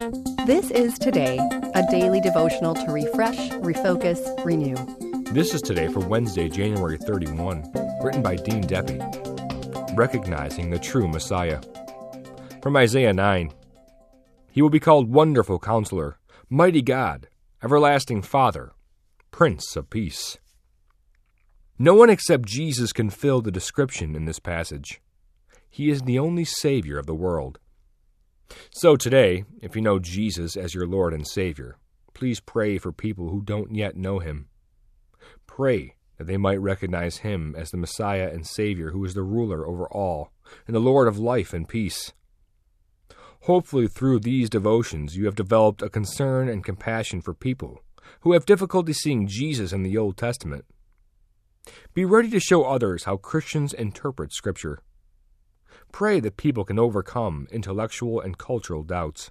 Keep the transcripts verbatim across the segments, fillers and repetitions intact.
This is Today, a daily devotional to refresh, refocus, renew. This is Today for Wednesday, January thirty-first, written by Dean Deppy. Recognizing the True Messiah. From Isaiah nine. He will be called Wonderful Counselor, Mighty God, Everlasting Father, Prince of Peace. No one except Jesus can fill the description in this passage. He is the only Savior of the world. So today, if you know Jesus as your Lord and Savior, please pray for people who don't yet know Him. Pray that they might recognize Him as the Messiah and Savior who is the ruler over all and the Lord of life and peace. Hopefully through these devotions you have developed a concern and compassion for people who have difficulty seeing Jesus in the Old Testament. Be ready to show others how Christians interpret Scripture. Pray that people can overcome intellectual and cultural doubts.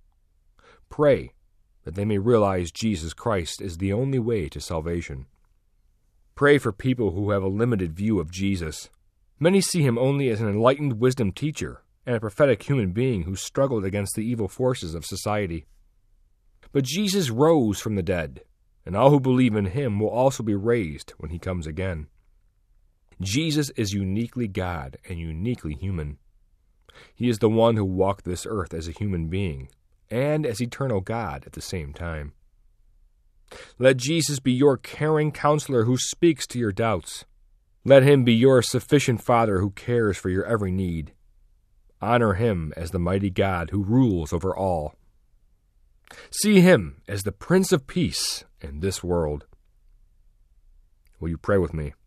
Pray that they may realize Jesus Christ is the only way to salvation. Pray for people who have a limited view of Jesus. Many see Him only as an enlightened wisdom teacher and a prophetic human being who struggled against the evil forces of society. But Jesus rose from the dead, and all who believe in Him will also be raised when He comes again. Jesus is uniquely God and uniquely human. He is the one who walked this earth as a human being and as eternal God at the same time. Let Jesus be your caring counselor who speaks to your doubts. Let Him be your sufficient Father who cares for your every need. Honor Him as the mighty God who rules over all. See Him as the Prince of Peace in this world. Will you pray with me?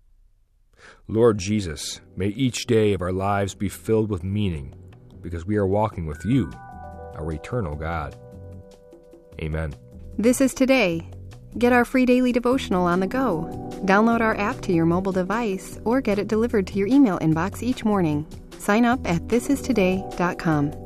Lord Jesus, may each day of our lives be filled with meaning, because we are walking with You, our eternal God. Amen. This is Today. Get our free daily devotional on the go. Download our app to your mobile device or get it delivered to your email inbox each morning. Sign up at this is today dot com.